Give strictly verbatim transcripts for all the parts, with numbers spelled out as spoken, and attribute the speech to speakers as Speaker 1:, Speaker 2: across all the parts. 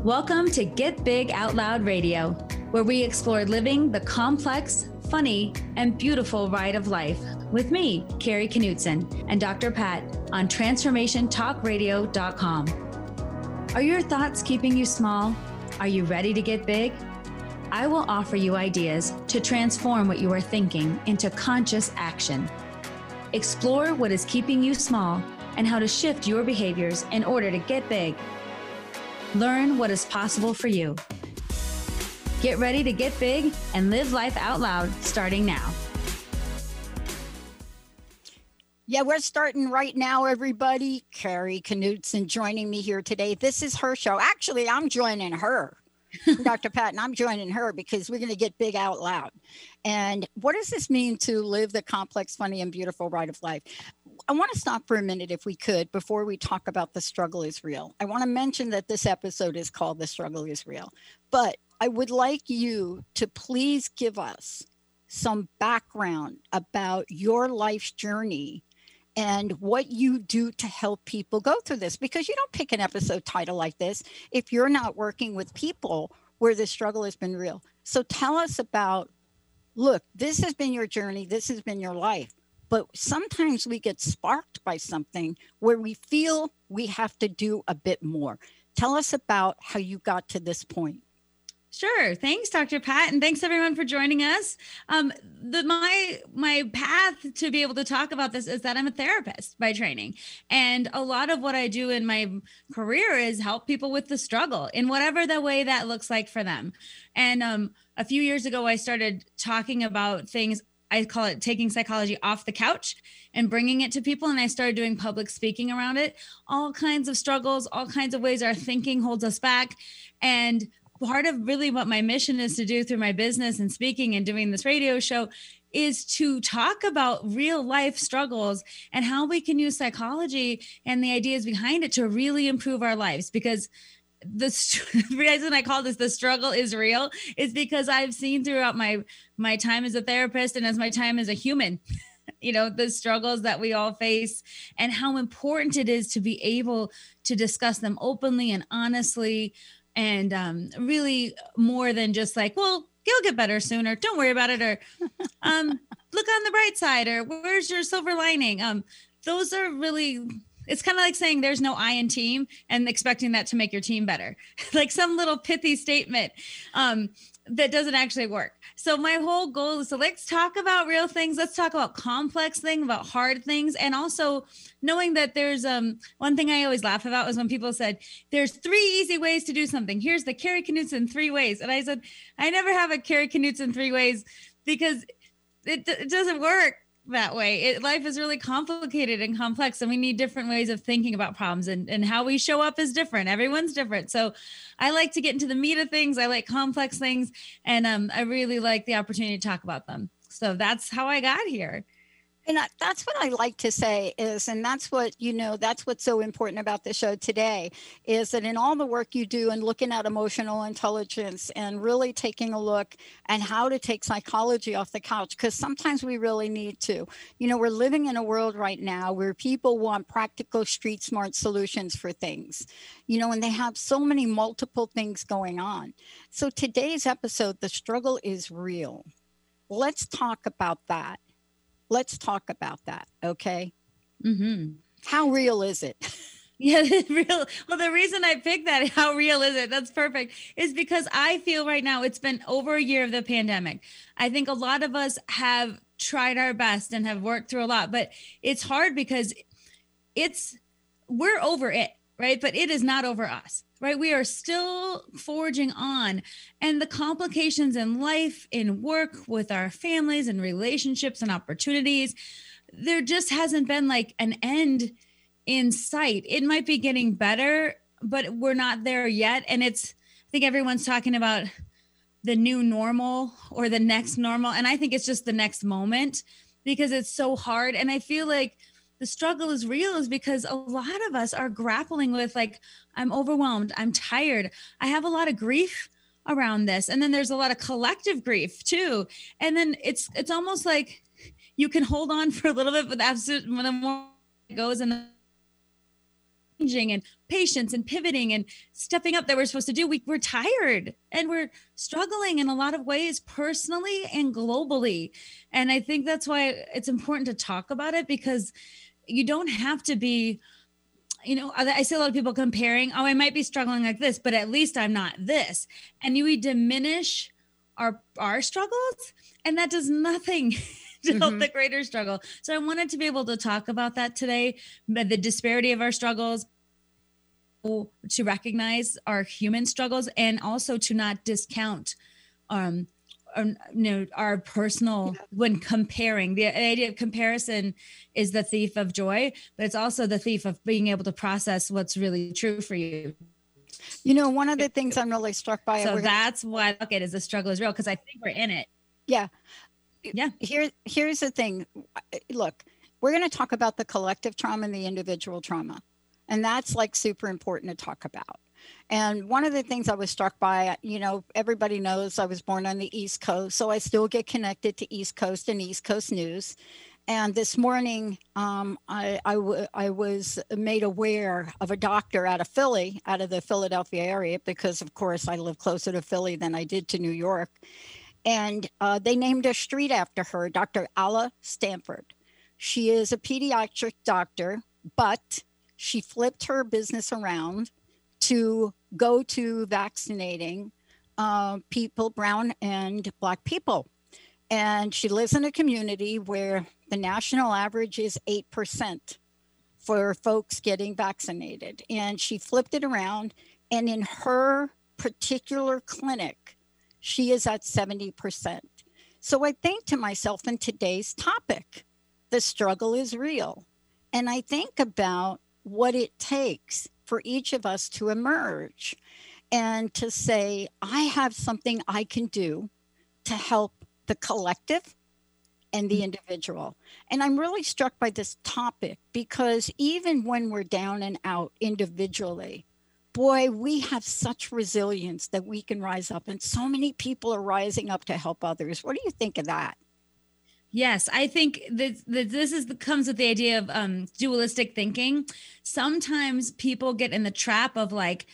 Speaker 1: Welcome to Get Big Out Loud Radio, where we explore living the complex, funny, and beautiful ride of life with me, Carrie Knutson, and Doctor Pat on transformation talk radio dot com. Are your thoughts keeping you small? Are you ready to get big? I will offer you ideas to transform what you are thinking into conscious action. Explore what is keeping you small and how to shift your behaviors in order to get big. Learn what is possible for you. Get ready to get big and live life out loud starting now.
Speaker 2: Yeah, we're starting right now, everybody. Carrie Knutson joining me here today. This is her show. Actually, I'm joining her, Doctor Pat, and I'm joining her because we're going to get big out loud. And what does this mean to live the complex, funny, and beautiful ride of life? I want to stop for a minute, if we could, before we talk about The Struggle is Real. I want to mention that this episode is called The Struggle is Real. But I would like you to please give us some background about your life's journey and what you do to help people go through this. Because you don't pick an episode title like this if you're not working with people where the struggle has been real. So tell us about, look, this has been your journey. This has been your life. But sometimes we get sparked by something where we feel we have to do a bit more. Tell us about how you got to this point.
Speaker 1: Sure. Thanks, Doctor Pat. And thanks everyone for joining us. Um, the, my, my path to be able to talk about this is that I'm a therapist by training. And a lot of what I do in my career is help people with the struggle in whatever the way that looks like for them. And um, a few years ago, I started talking about things. I call it taking psychology off the couch and bringing it to people. And I started doing public speaking around it, all kinds of struggles, all kinds of ways our thinking holds us back. And part of really what my mission is to do through my business and speaking and doing this radio show is to talk about real life struggles and how we can use psychology and the ideas behind it to really improve our lives. Because the reason I call this The Struggle is Real is because I've seen throughout my, my time as a therapist and as my time as a human, you know, the struggles that we all face and how important it is to be able to discuss them openly and honestly. And um, really more than just like, well, you'll get better sooner. Don't worry about it. Or um, look on the bright side, or where's your silver lining? Um, those are really, it's kind of like saying there's no I in team and expecting that to make your team better. Like some little pithy statement um, that doesn't actually work. So my whole goal is to let's talk about real things. Let's talk about complex things, about hard things. And also knowing that there's um one thing I always laugh about is when people said, there's three easy ways to do something. Here's the Carrie Knutson three ways. And I said, I never have a Carrie Knutson three ways because it, it doesn't work that way. It, life is really complicated and complex, and we need different ways of thinking about problems, and, and how we show up is different. Everyone's different. So I like to get into the meat of things. I like complex things, and um, I really like the opportunity to talk about them. So that's how I got here.
Speaker 2: And I, that's what I like to say is, and that's what, you know, that's what's so important about the show today is that in all the work you do and looking at emotional intelligence and really taking a look at how to take psychology off the couch, because sometimes we really need to. You know, we're living in a world right now where people want practical, street smart solutions for things, you know, and they have so many multiple things going on. So today's episode, The Struggle is Real. Let's talk about that. Let's talk about that. Okay.
Speaker 1: Mm-hmm.
Speaker 2: How real is it?
Speaker 1: Yeah, real. Well, the reason I picked that, how real is it? That's perfect. Is because I feel right now it's been over a year of the pandemic. I think a lot of us have tried our best and have worked through a lot, but it's hard because it's, we're over it, right? But it is not over us. Right? We are still forging on, and the complications in life, in work, with our families and relationships and opportunities, there just hasn't been like an end in sight. It might be getting better, but we're not there yet. And it's, I think everyone's talking about the new normal or the next normal. And I think it's just the next moment because it's so hard. And I feel like the struggle is real is because a lot of us are grappling with like, I'm overwhelmed. I'm tired. I have a lot of grief around this. And then there's a lot of collective grief too. And then it's, it's almost like you can hold on for a little bit, but absolutely when the more it goes and changing and patience and pivoting and stepping up that we're supposed to do. We, we're tired and we're struggling in a lot of ways, personally and globally. And I think that's why it's important to talk about it, because you don't have to be, you know, I see a lot of people comparing, oh, I might be struggling like this, but at least I'm not this. And we diminish our our struggles, and that does nothing to mm-hmm. help the greater struggle. So I wanted to be able to talk about that today, but the disparity of our struggles, to recognize our human struggles, and also to not discount um or, you know, our personal, yeah. when comparing. The idea of comparison is the thief of joy, but it's also the thief of being able to process what's really true for you.
Speaker 2: You know, one of the things I'm really struck by.
Speaker 1: So that's gonna, why I look at it as the struggle is real, because I think we're in it.
Speaker 2: Yeah.
Speaker 1: Yeah.
Speaker 2: Here, here's the thing. Look, we're going to talk about the collective trauma and the individual trauma. And that's like super important to talk about. And one of the things I was struck by, you know, everybody knows I was born on the East Coast, so I still get connected to East Coast and East Coast news. And this morning, um, I, I, w- I was made aware of a doctor out of Philly, out of the Philadelphia area, because of course I live closer to Philly than I did to New York. And uh, they named a street after her, Doctor Alla Stanford. She is a pediatric doctor, but she flipped her business around to go to vaccinating uh, people, brown and Black people. And she lives in a community where the national average is eight percent for folks getting vaccinated. And she flipped it around. And in her particular clinic, she is at seventy percent. So I think to myself, in today's topic, the struggle is real. And I think about what it takes for each of us to emerge and to say, I have something I can do to help the collective and the individual. And I'm really struck by this topic because even when we're down and out individually, boy, we have such resilience that we can rise up. And so many people are rising up to help others. What do you think of that?
Speaker 1: Yes, I think that, that this is the, comes with the idea of um, dualistic thinking. Sometimes people get in the trap of like,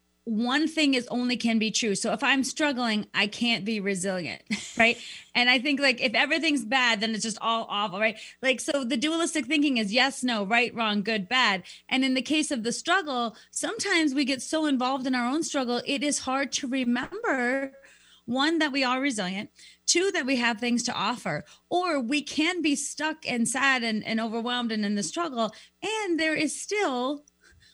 Speaker 1: one thing is only can be true. So if I'm struggling, I can't be resilient, right? And I think like if everything's bad, then it's just all awful, right? Like, so the dualistic thinking is yes, no, right, wrong, good, bad. And in the case of the struggle, sometimes we get so involved in our own struggle, it is hard to remember, one, that we are resilient, two, that we have things to offer, or we can be stuck and sad and, and overwhelmed and in the struggle. And there is still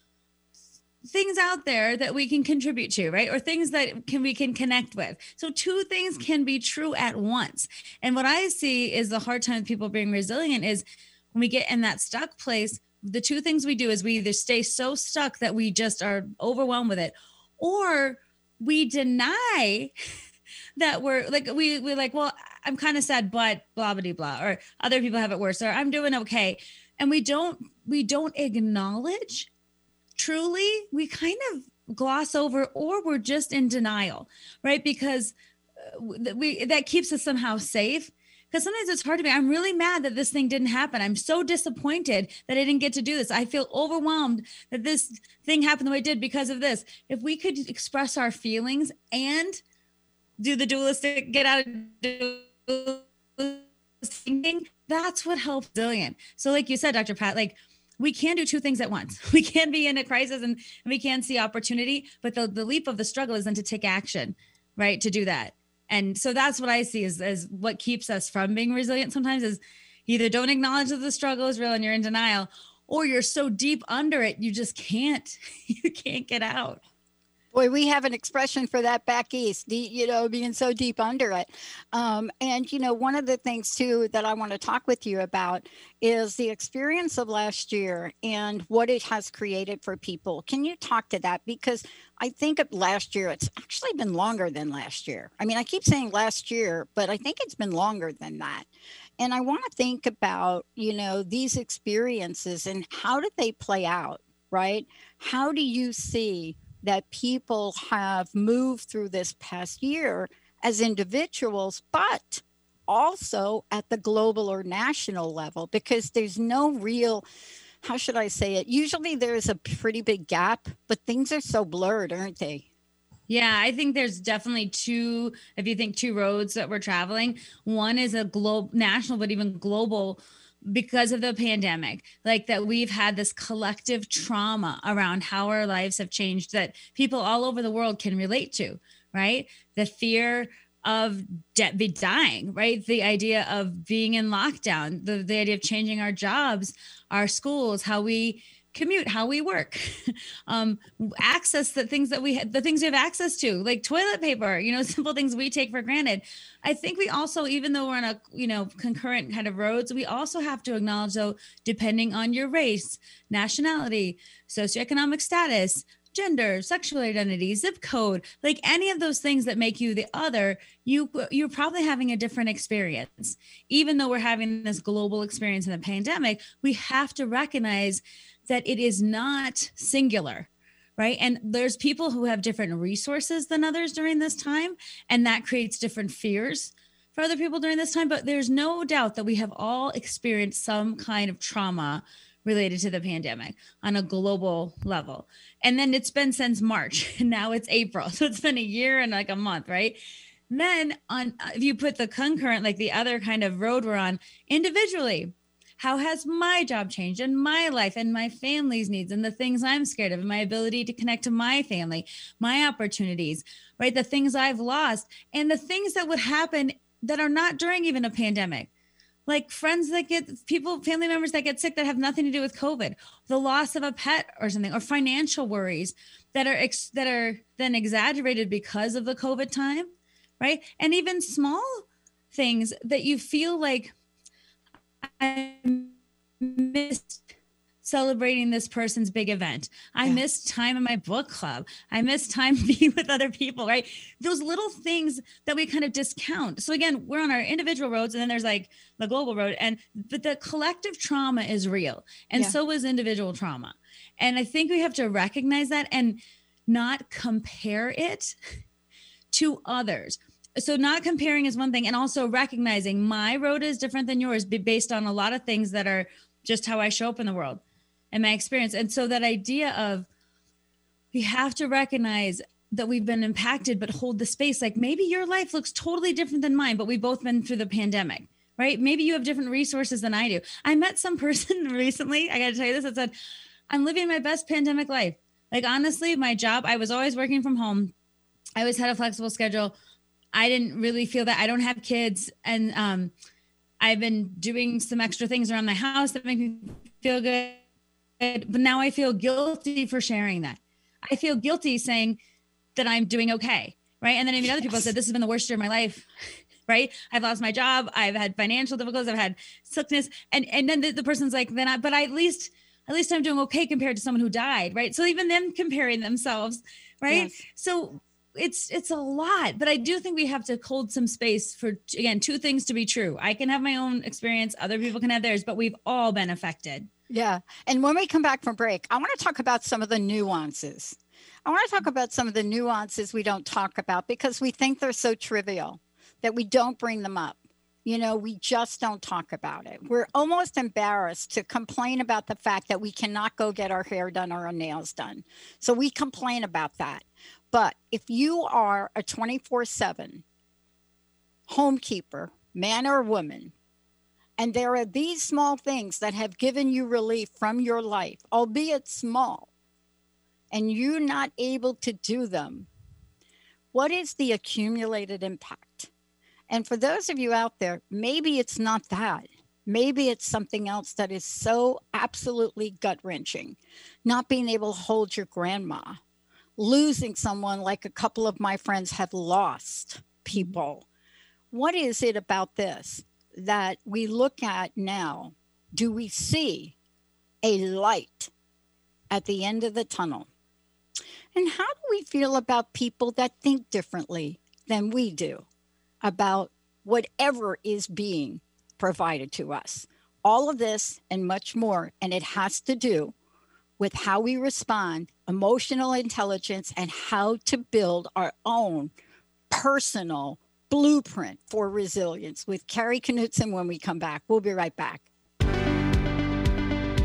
Speaker 1: things out there that we can contribute to, right? Or things that can we can connect with. So two things can be true at once. And what I see is the hard time with people being resilient is when we get in that stuck place, the two things we do is we either stay so stuck that we just are overwhelmed with it, or we deny that we're like, we, we're like, well, I'm kind of sad, but blah, blah, blah, or other people have it worse, or I'm doing okay. And we don't, we don't acknowledge truly, we kind of gloss over, or we're just in denial, right? Because we, that keeps us somehow safe. Because sometimes it's hard to be, I'm really mad that this thing didn't happen. I'm so disappointed that I didn't get to do this. I feel overwhelmed that this thing happened the way it did because of this. If we could express our feelings and do the dualistic, get out of thinking, that's what helps resilient. So like you said, Doctor Pat, like we can do two things at once. We can be in a crisis and, and we can see opportunity, but the, the leap of the struggle is then to take action, right? To do that. And so that's what I see as, as what keeps us from being resilient sometimes is either don't acknowledge that the struggle is real and you're in denial, or you're so deep under it, you just can't, you can't get out.
Speaker 2: Boy, we have an expression for that back east, you know, being so deep under it. Um, and, you know, one of the things, too, that I want to talk with you about is the experience of last year and what it has created for people. Can you talk to that? Because I think of last year, it's actually been longer than last year. I mean, I keep saying last year, but I think it's been longer than that. And I want to think about, you know, these experiences and how did they play out, right? How do you see that people have moved through this past year as individuals, but also at the global or national level, because there's no real how should I say it? Usually there's a pretty big gap, but things are so blurred, aren't they?
Speaker 1: Yeah, I think there's definitely two, if you think two roads that we're traveling, one is a global, national, but even global because of the pandemic, like that we've had this collective trauma around how our lives have changed that people all over the world can relate to, right? The fear of de- be dying, right? The idea of being in lockdown, the, the idea of changing our jobs, our schools, how we commute, how we work, um, access the things that we had, the things we have access to, like toilet paper, you know, simple things we take for granted. I think we also, even though we're on a, you know, concurrent kind of roads, we also have to acknowledge though, depending on your race, nationality, socioeconomic status, gender, sexual identity, zip code, like any of those things that make you the other, you, you're probably having a different experience. Even though we're having this global experience in the pandemic, we have to recognize that it is not singular, right? And there's people who have different resources than others during this time, and that creates different fears for other people during this time. But there's no doubt that we have all experienced some kind of trauma related to the pandemic on a global level. And then it's been since March, and now it's April. So it's been a year and like a month, right? Then on, if you put the concurrent, like the other kind of road we're on individually, how has my job changed and my life and my family's needs and the things I'm scared of and my ability to connect to my family, my opportunities, right? The things I've lost and the things that would happen that are not during even a pandemic, like friends that get people, family members that get sick that have nothing to do with COVID, the loss of a pet or something, or financial worries that are, ex- that are then exaggerated because of the COVID time, right? And even small things that you feel like, I missed celebrating this person's big event. I yeah. missed time in my book club. I missed time being with other people, right? Those little things that we kind of discount. So again, we're on our individual roads and then there's like the global road, and but the collective trauma is real. And yeah. so is individual trauma. And I think we have to recognize that and not compare it to others. So not comparing is one thing, and also recognizing my road is different than yours based on a lot of things that are just how I show up in the world and my experience. And so that idea of we have to recognize that we've been impacted, but hold the space. Like maybe your life looks totally different than mine, but we've both been through the pandemic, right? Maybe you have different resources than I do. I met some person recently, I got to tell you this, that said, I'm living my best pandemic life. Like honestly, my job, I was always working from home. I always had a flexible schedule. I didn't really feel that. I don't have kids. And um, I've been doing some extra things around my house that make me feel good. But now I feel guilty for sharing that. I feel guilty saying that I'm doing okay. Right. And then I mean, other people said, this has been the worst year of my life. Right. I've lost my job. I've had financial difficulties. I've had sickness. And, and then the, the person's like, then I, but I, at least, at least I'm doing okay compared to someone who died. Right. So even them comparing themselves. Right. Yes. So it's, it's a lot, but I do think we have to hold some space for, again, two things to be true. I can have my own experience. Other people can have theirs, but we've all been affected.
Speaker 2: Yeah. And when we come back from break, I want to talk about some of the nuances. I want to talk about some of the nuances we don't talk about because we think they're so trivial that we don't bring them up. You know, we just don't talk about it. We're almost embarrassed to complain about the fact that we cannot go get our hair done or our nails done. So we complain about that. But if you are a twenty-four seven homekeeper, man or woman, and there are these small things that have given you relief from your life, albeit small, and you're not able to do them, what is the accumulated impact? And for those of you out there, maybe it's not that. Maybe it's something else that is so absolutely gut-wrenching. Not being able to hold your grandma, losing someone like a couple of my friends have lost people. What is it about this that we look at now? Do we see a light at the end of the tunnel? And how do we feel about people that think differently than we do about whatever is being provided to us? All of this and much more, and it has to do with how we respond, emotional intelligence, and how to build our own personal blueprint for resilience with Carrie Knudsen when we come back. We'll be right back.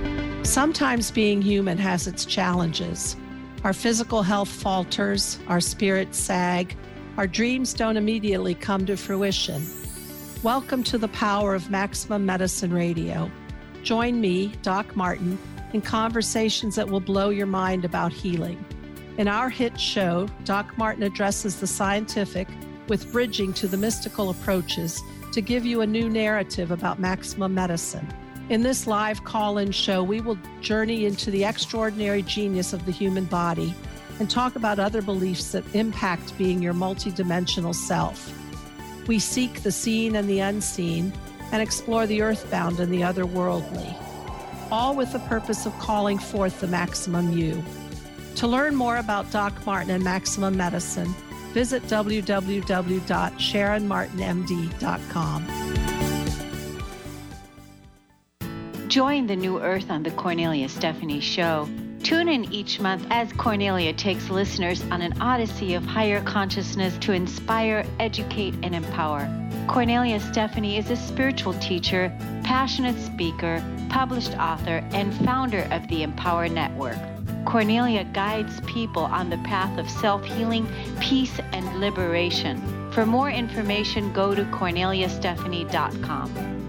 Speaker 3: Sometimes being human has its challenges. Our physical health falters, our spirits sag, our dreams don't immediately come to fruition. Welcome to the power of Maximum Medicine Radio. Join me, Doc Martin, in conversations that will blow your mind about healing. In our hit show, Doc Martin addresses the scientific with bridging to the mystical approaches to give you a new narrative about maximum medicine. In this live call-in show, we will journey into the extraordinary genius of the human body and talk about other beliefs that impact being your multidimensional self. We seek the seen and the unseen and explore the earthbound and the otherworldly, all with the purpose of calling forth the maximum you. To learn more about Doc Martin and Maximum Medicine, visit w w w dot sharon martin m d dot com.
Speaker 4: Join the new earth on the Cornelia Stephanie Show. Tune in each month as Cornelia takes listeners on an odyssey of higher consciousness to inspire, educate, and empower. Cornelia Stephanie is a spiritual teacher, passionate speaker, published author, and founder of the Empower Network. Cornelia guides people on the path of self-healing, peace, and liberation. For more information, go to cornelia stephanie dot com.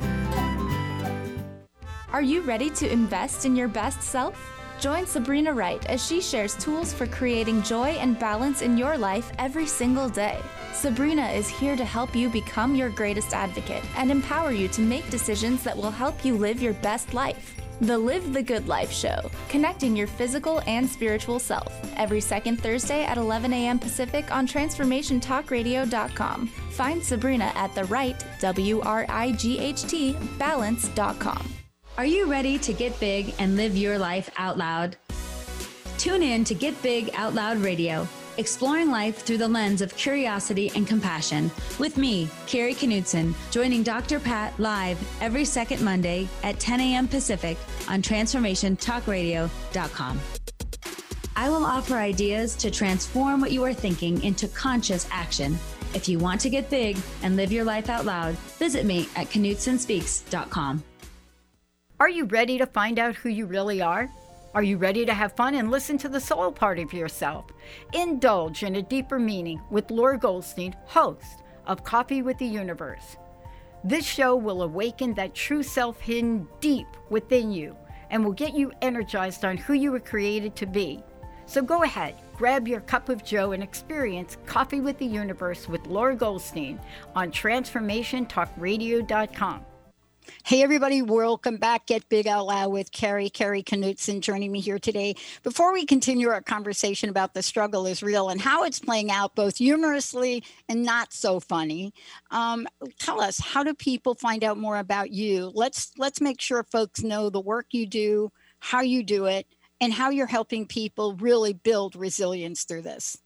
Speaker 5: Are you ready to invest in your best self? Join Sabrina Wright as she shares tools for creating joy and balance in your life every single day. Sabrina is here to help you become your greatest advocate and empower you to make decisions that will help you live your best life. The Live the Good Life Show, connecting your physical and spiritual self, every second Thursday at eleven a.m. Pacific on transformation talk radio dot com. Find Sabrina at the right, W R I G H T, balance dot com.
Speaker 1: Are you ready to get big and live your life out loud? Tune in to Get Big Out Loud Radio, exploring life through the lens of curiosity and compassion, with me, Carrie Knudsen, joining Doctor Pat live every second Monday at ten a.m. Pacific on transformation talk radio dot com. I will offer ideas to transform what you are thinking into conscious action. If you want to get big and live your life out loud, visit me at knudsen speaks dot com.
Speaker 2: Are you ready to find out who you really are? Are you ready to have fun and listen to the soul part of yourself? Indulge in a deeper meaning with Laura Goldstein, host of Coffee with the Universe. This show will awaken that true self hidden deep within you and will get you energized on who you were created to be. So go ahead, grab your cup of joe and experience Coffee with the Universe with Laura Goldstein on transformation talk radio dot com. Hey, everybody. Welcome back. Get Big Out Loud with Carrie. Carrie Knudsen joining me here today. Before we continue our conversation about the struggle is real and how it's playing out both humorously and not so funny, um, tell us, how do people find out more about you? Let's let's make sure folks know the work you do, how you do it, and how you're helping people really build resilience through this.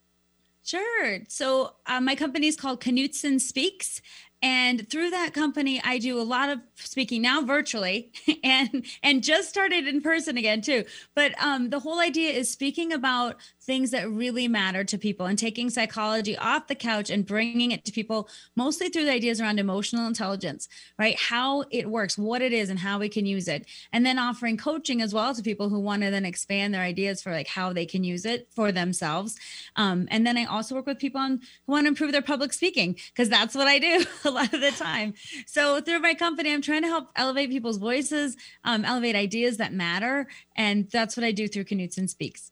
Speaker 1: Sure. So uh, my company is called Knudsen Speaks. And through that company, I do a lot of speaking now virtually and and just started in person again, too. But um, the whole idea is speaking about things that really matter to people and taking psychology off the couch and bringing it to people, mostly through the ideas around emotional intelligence, right? How it works, what it is, and how we can use it. And then offering coaching as well to people who want to then expand their ideas for like how they can use it for themselves. Um, and then I also work with people on, who want to improve their public speaking, because that's what I do a lot of the time. So through my company, I'm trying to help elevate people's voices, um, elevate ideas that matter. And that's what I do through Knudsen Speaks.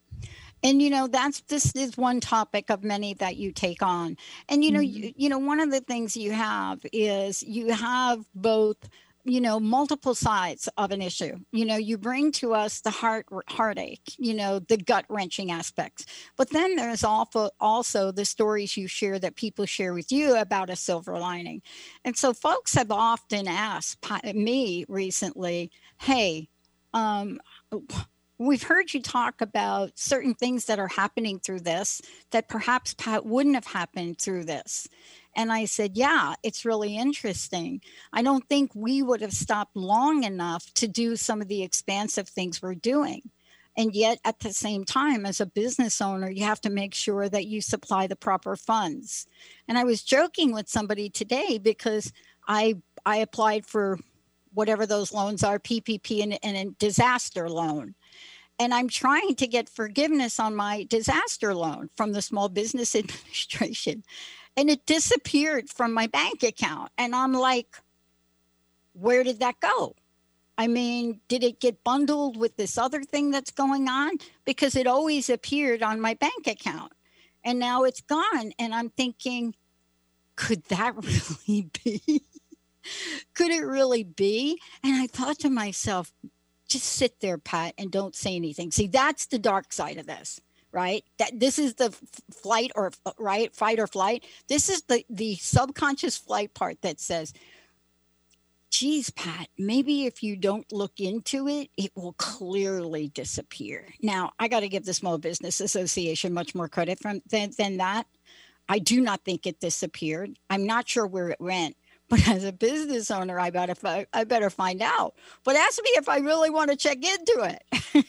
Speaker 2: And, you know, that's, this is one topic of many that you take on. And, you know, mm-hmm. you, you know, one of the things you have is you have both, you know, multiple sides of an issue. You know, you bring to us the heart heartache, you know, the gut wrenching aspects. But then there's also, also the stories you share that people share with you about a silver lining. And so folks have often asked me recently, hey, um, we've heard you talk about certain things that are happening through this that perhaps wouldn't have happened through this. And I said, yeah, it's really interesting. I don't think we would have stopped long enough to do some of the expansive things we're doing. And yet at the same time, as a business owner, you have to make sure that you supply the proper funds. And I was joking with somebody today because I I applied for whatever those loans are, P P P and, and a disaster loan. And I'm trying to get forgiveness on my disaster loan from the Small Business Administration. And it disappeared from my bank account. And I'm like, where did that go? I mean, did it get bundled with this other thing that's going on? Because it always appeared on my bank account. And now it's gone. And I'm thinking, could that really be? Could it really be? And I thought to myself, just sit there, Pat, and don't say anything. See, that's the dark side of this, right? That this is the f- flight or right, fight or flight. This is the the subconscious flight part that says, geez, Pat, maybe if you don't look into it, it will clearly disappear. Now, I got to give the Small Business Association much more credit from than, than that. I do not think it disappeared. I'm not sure where it went. But as a business owner, I better fi- I better find out. But ask me if I really want to check into it.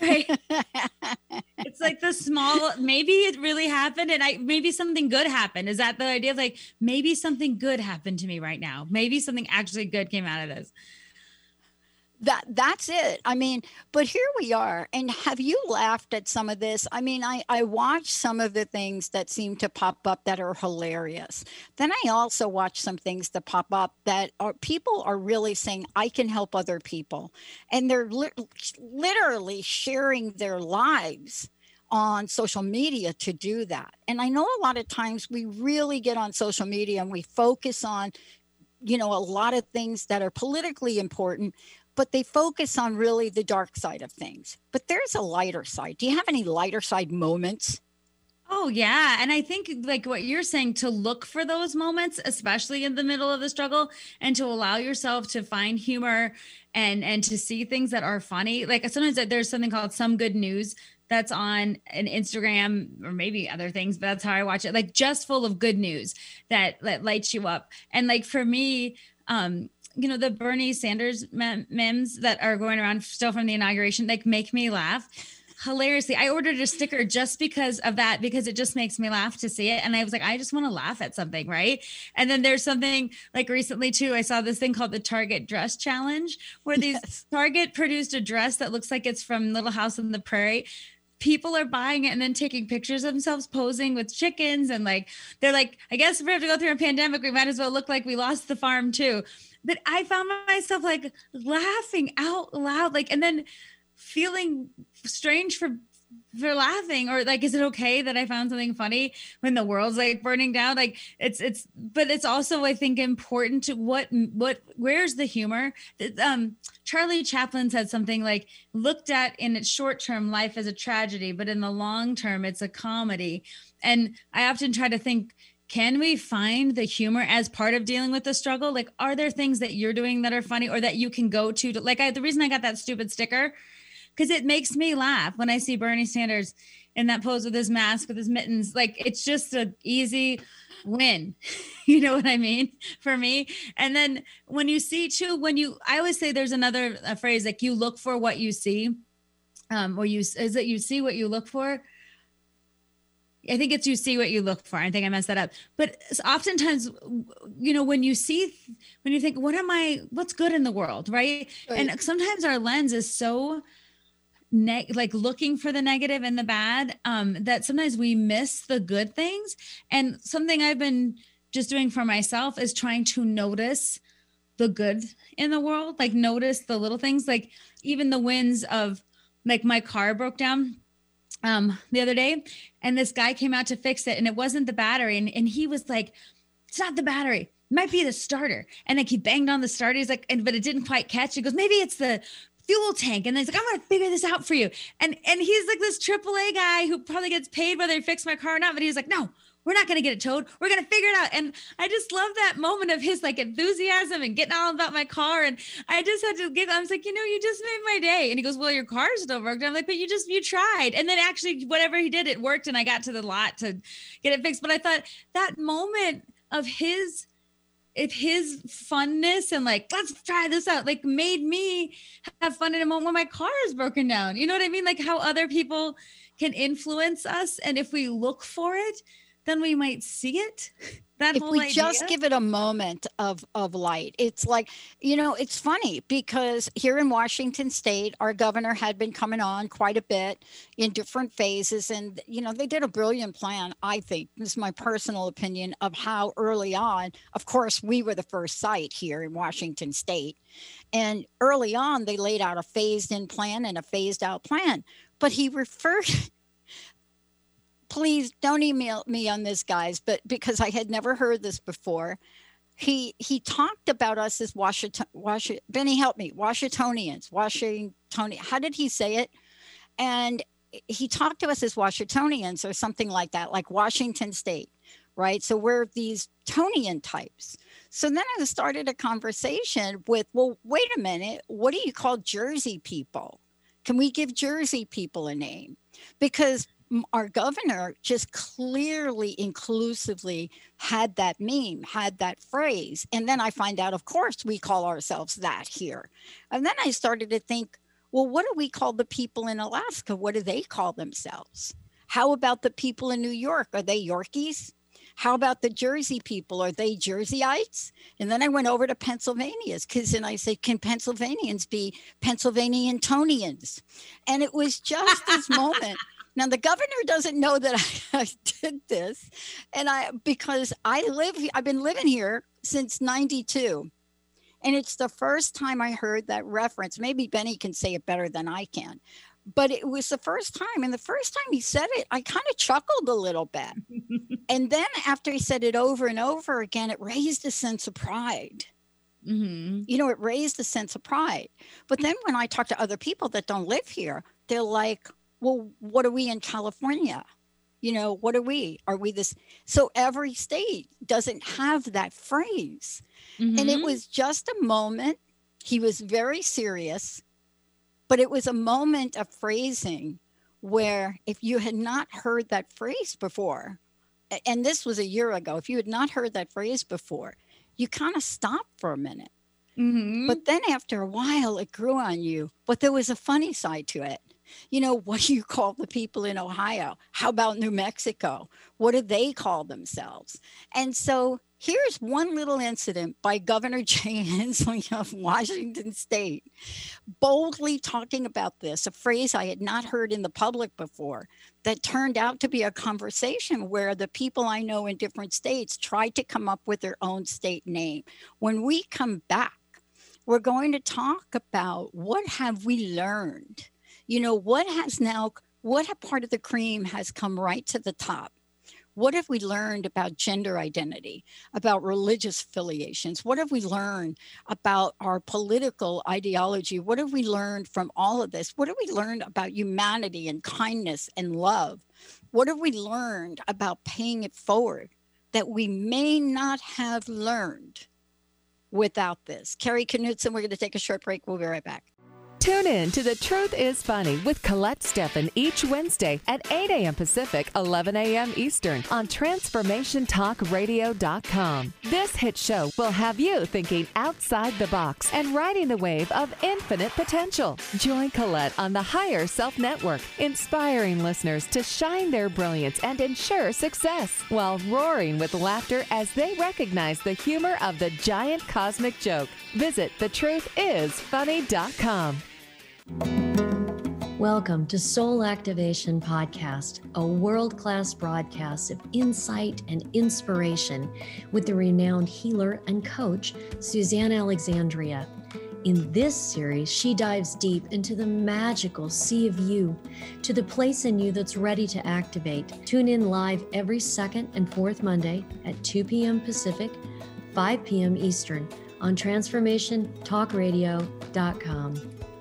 Speaker 1: Right. It's like the small, maybe it really happened and I maybe something good happened. Is that the idea of like, maybe something good happened to me right now? Maybe something actually good came out of this.
Speaker 2: That that's it. I mean, but here we are. And have you laughed at some of this? I mean, I, I watch some of the things that seem to pop up that are hilarious. Then I also watch some things that pop up that are people are really saying, I can help other people. And they're li- literally sharing their lives on social media to do that. And I know a lot of times we really get on social media and we focus on, you know, a lot of things that are politically important, but they focus on really the dark side of things. But there's a lighter side. Do you have any lighter side moments?
Speaker 1: Oh, yeah. And I think like what you're saying, to look for those moments, especially in the middle of the struggle, and to allow yourself to find humor and and to see things that are funny. Like sometimes there's something called Some Good News that's on an Instagram or maybe other things, but that's how I watch it. Like just full of good news that, that lights you up. And like for me, um, you know, the Bernie Sanders mem- memes that are going around still from the inauguration, like make me laugh hilariously. I ordered a sticker just because of that, because it just makes me laugh to see it. And I was like, I just want to laugh at something. Right. And then there's something like recently too, I saw this thing called the Target Dress Challenge, where these yes. Target produced a dress that looks like it's from Little House on the Prairie. People are buying it and then taking pictures of themselves posing with chickens. And like, they're like, I guess if we have to go through a pandemic, we might as well look like we lost the farm too. But I found myself like laughing out loud, like, and then feeling strange for, for laughing, or like, is it okay that I found something funny when the world's like burning down? Like it's, it's, but it's also, I think, important to what, what, where's the humor? Um, Charlie Chaplin said something like, looked at in its short-term life as a tragedy, but in the long term, it's a comedy. And I often try to think, can we find the humor as part of dealing with the struggle? Like, are there things that you're doing that are funny or that you can go to? to like I, the reason I got that stupid sticker, because it makes me laugh when I see Bernie Sanders in that pose with his mask, with his mittens. Like, it's just an easy win. You know what I mean? For me. And then when you see too, when you, I always say there's another a phrase, like you look for what you see. Um, or you, is it you see what you look for? I think it's you see what you look for. I think I messed that up. But oftentimes, you know, when you see, when you think, what am I, what's good in the world, right? right. And sometimes our lens is so ne- like looking for the negative and the bad, um, that sometimes we miss the good things. And something I've been just doing for myself is trying to notice the good in the world, like notice the little things, like even the wins of like my car broke down um, the other day, and this guy came out to fix it, and it wasn't the battery. And, and he was like, it's not the battery, it might be the starter. And like he banged on the starter. He's like, and, but it didn't quite catch. He goes, maybe it's the fuel tank. And then he's like, I'm going to figure this out for you. And, and he's like this triple A guy who probably gets paid whether he fixed my car or not. But he was like, no, we're not going to get it towed. We're going to figure it out. And I just love that moment of his like enthusiasm and getting all about my car. And I just had to giggle. I was like, you know, you just made my day. And he goes, well, your car still broke down. I'm like, but you just, you tried. And then actually whatever he did, it worked. And I got to the lot to get it fixed. But I thought that moment of his, if his funness and like, let's try this out, like made me have fun in a moment when my car is broken down. You know what I mean? Like how other people can influence us. And if we look for it, then we might see it. That
Speaker 2: if
Speaker 1: whole
Speaker 2: we
Speaker 1: idea.
Speaker 2: just give it a moment of of light. It's like, you know, it's funny because here in Washington State, our governor had been coming on quite a bit in different phases. And, you know, they did a brilliant plan, I think. This is my personal opinion of how early on, of course, we were the first site here in Washington State. And early on, they laid out a phased in plan and a phased out plan. But he referred please don't email me on this, guys, but because I had never heard this before, he he talked about us as Washington, Washington, Benny, help me, Washingtonians, Washingtonian. How did he say it? And he talked to us as Washingtonians or something like that, like Washington State, right? So we're these Tonian types. So then I started a conversation with, well, wait a minute, what do you call Jersey people? Can we give Jersey people a name? Because our governor just clearly inclusively had that meme, had that phrase. And then I find out, of course, we call ourselves that here. And then I started to think, well, what do we call the people in Alaska? What do they call themselves? How about the people in New York? Are they Yorkies? How about the Jersey people? Are they Jerseyites? And then I went over to Pennsylvania's because then I said, can Pennsylvanians be Pennsylvanian Tonians? And it was just this moment. Now, the governor doesn't know that I, I did this, and I because I live, I've been living here since ninety-two, and it's the first time I heard that reference. Maybe Benny can say it better than I can, but it was the first time, and the first time he said it, I kind of chuckled a little bit, and then after he said it over and over again, it raised a sense of pride. Mm-hmm. You know, it raised a sense of pride. But then when I talk to other people that don't live here, they're like, well, what are we in California? You know, what are we? Are we this? So every state doesn't have that phrase. Mm-hmm. And it was just a moment. He was very serious, but it was a moment of phrasing where if you had not heard that phrase before, and this was a year ago, if you had not heard that phrase before, you kind of stopped for a minute. Mm-hmm. But then after a while, it grew on you. But there was a funny side to it. You know, what do you call the people in Ohio? How about New Mexico? What do they call themselves? And so here's one little incident by Governor Jay Inslee of Washington State, boldly talking about this, a phrase I had not heard in the public before, that turned out to be a conversation where the people I know in different states tried to come up with their own state name. When we come back, we're going to talk about what have we learned. You know, what has now, what part of the cream has come right to the top? What have we learned about gender identity, about religious affiliations? What have we learned about our political ideology? What have we learned from all of this? What have we learned about humanity and kindness and love? What have we learned about paying it forward that we may not have learned without this? Carrie Knudsen, we're going to take a short break. We'll be right back.
Speaker 6: Tune in to The Truth is Funny with Colette Steffen each Wednesday at eight a.m. Pacific, eleven a.m. Eastern on Transformation Talk Radio dot com. This hit show will have you thinking outside the box and riding the wave of infinite potential. Join Colette on the Higher Self Network, inspiring listeners to shine their brilliance and ensure success while roaring with laughter as they recognize the humor of the giant cosmic joke. Visit the truth is funny dot com.
Speaker 7: Welcome to Soul Activation Podcast, a world-class broadcast of insight and inspiration with the renowned healer and coach, Suzanne Alexandria. In this series, she dives deep into the magical sea of you, to the place in you that's ready to activate. Tune in live every second and fourth Monday at two p.m. Pacific, five p.m. Eastern on Transformation Talk Radio dot com.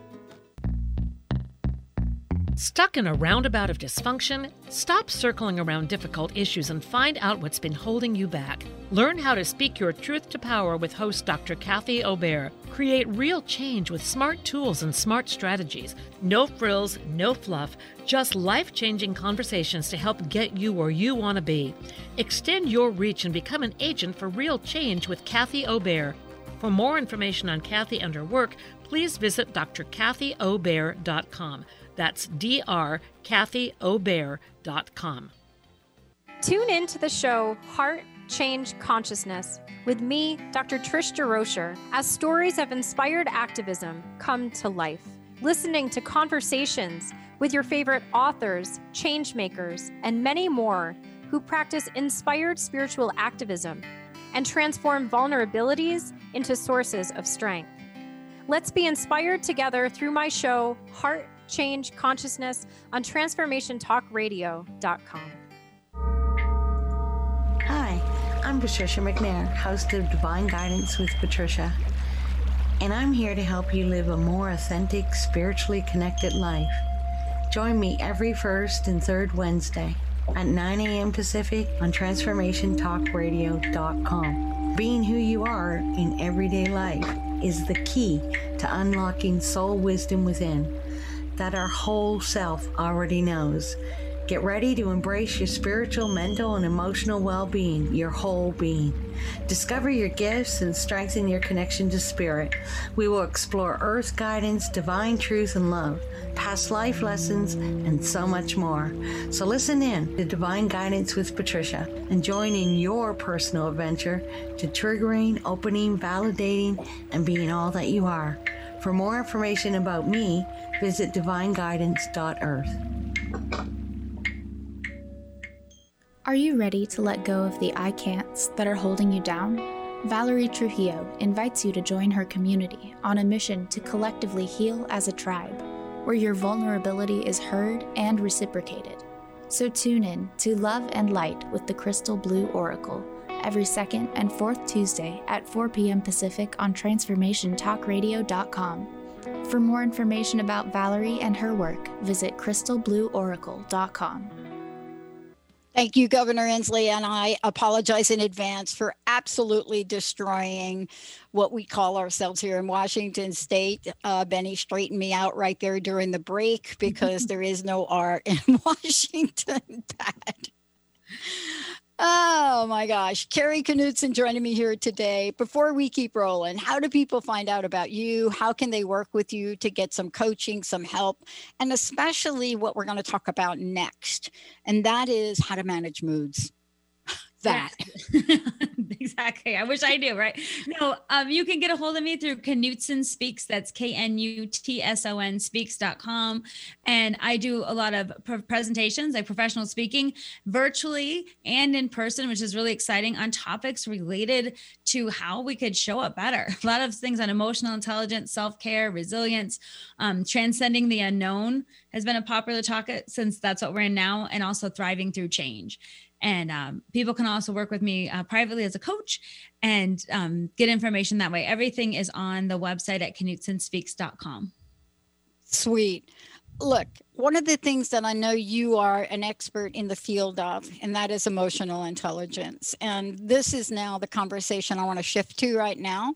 Speaker 8: Stuck in a roundabout of dysfunction? Stop circling around difficult issues and find out what's been holding you back. Learn how to speak your truth to power with host Doctor Kathy Obear. Create real change with smart tools and smart strategies. No frills, no fluff, just life-changing conversations to help get you where you want to be. Extend your reach and become an agent for real change with Kathy Obear. For more information on Kathy and her work, please visit D R Kathy Obear dot com. That's D R Kathy Obear dot com.
Speaker 9: Tune in to the show Heart Change Consciousness with me, Doctor Trish DeRocher, as stories of inspired activism come to life. Listening to conversations with your favorite authors, change makers, and many more who practice inspired spiritual activism and transform vulnerabilities into sources of strength. Let's be inspired together through my show, Heart Change Consciousness, on transformation talk radio dot com.
Speaker 10: Hi, I'm Patricia McNair, host of Divine Guidance with Patricia, and I'm here to help you live a more authentic, spiritually connected life. Join me every first and third Wednesday at nine a.m. Pacific on transformation talk radio dot com. Being who you are in everyday life is the key to unlocking soul wisdom within that our whole self already knows. Get ready to embrace your spiritual, mental, and emotional well-being, your whole being. Discover your gifts and strengthen your connection to spirit. We will explore earth guidance, divine truth and love, past life lessons, and so much more. So listen in to Divine Guidance with Patricia and join in your personal adventure to triggering, opening, validating, and being all that you are. For more information about me, visit divine guidance dot earth.
Speaker 11: Are you ready to let go of the I can'ts that are holding you down? Valerie Trujillo invites you to join her community on a mission to collectively heal as a tribe, where your vulnerability is heard and reciprocated. So tune in to Love and Light with the Crystal Blue Oracle every second and fourth Tuesday at four p.m. Pacific on transformation talk radio dot com. For more information about Valerie and her work, visit crystal blue oracle dot com.
Speaker 2: Thank you, Governor Inslee, and I apologize in advance for absolutely destroying what we call ourselves here in Washington State. Uh, Benny straightened me out right there during the break because there is no R in Washington, Pat. Oh my gosh. Carrie Knudsen joining me here today. Before we keep rolling, how do people find out about you? How can they work with you to get some coaching, some help, and especially what we're going to talk about next? And that is how to manage moods. That.
Speaker 1: Yes. Exactly. I wish I knew, right? No, um, you can get a hold of me through Knudsen Speaks. That's K N U T S O N speaks dot com. And I do a lot of pre- presentations, like professional speaking, virtually and in person, which is really exciting, on topics related to how we could show up better. A lot of things on emotional intelligence, self-care, resilience, um, transcending the unknown has been a popular topic since that's what we're in now, and also thriving through change. And um, people can also work with me uh, privately as a coach and um, get information that way. Everything is on the website at Knudsen Speaks dot com.
Speaker 2: Sweet. Look, one of the things that I know you are an expert in the field of, and that is emotional intelligence. And this is now the conversation I want to shift to right now.